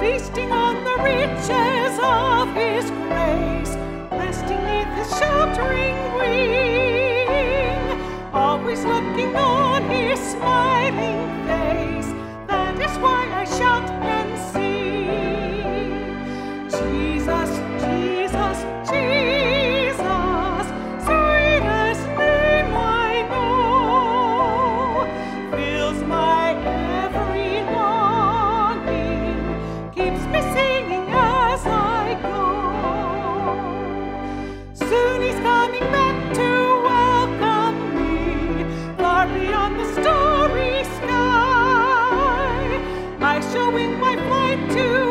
feasting on the riches of His grace, resting neath His sheltering wing, always looking on His smiling face. That is why I shout and sing, Jesus, Jesus, Jesus, sweetest name I know, fills my every longing, keeps me singing as I go. Soon He's coming back to welcome me, far beyond the starry sky. I shall wing my flight to